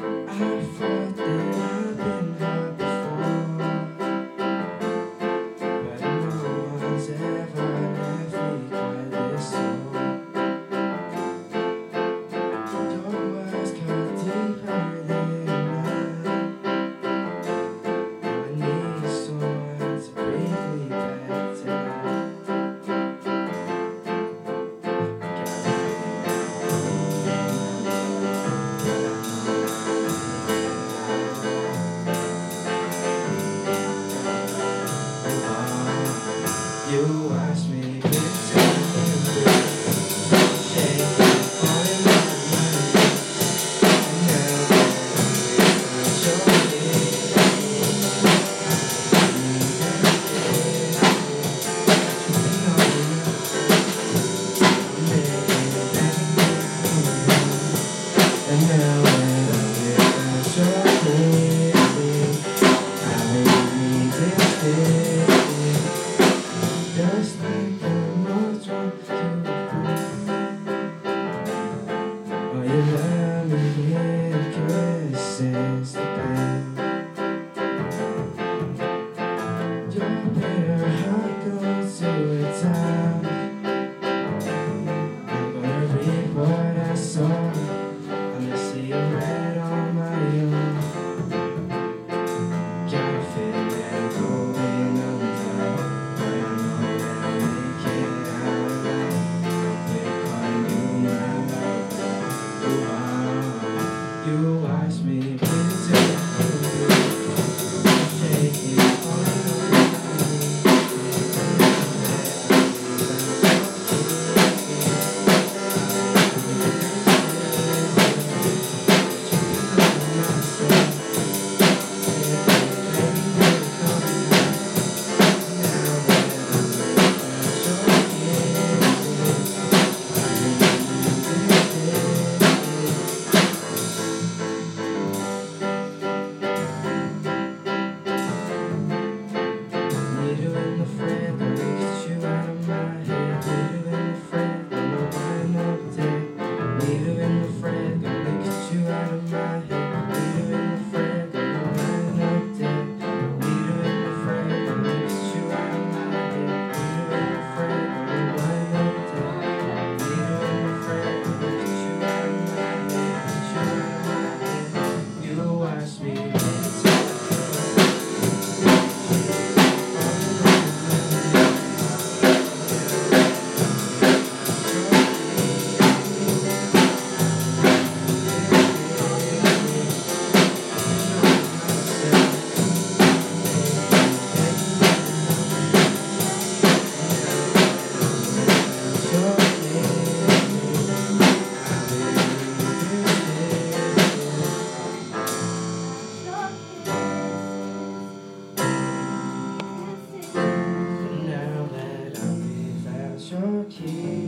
I thought that I've been hurt before, but no one's ever left me quite this low. Your words cut deeper than mine. I need someone to bring me back tonight. You asked me to tell you, take all in my mind, and now I'm and now just like the most one to oh, you love me in kisses the pain. Your bitter heart goes to a town. I'm gonna read what I saw. I'm see you red on my own. Gotta feel it going under, but I know that I'll make it out alive. We're calling you my love. You watch me pretend take it all away. Your key.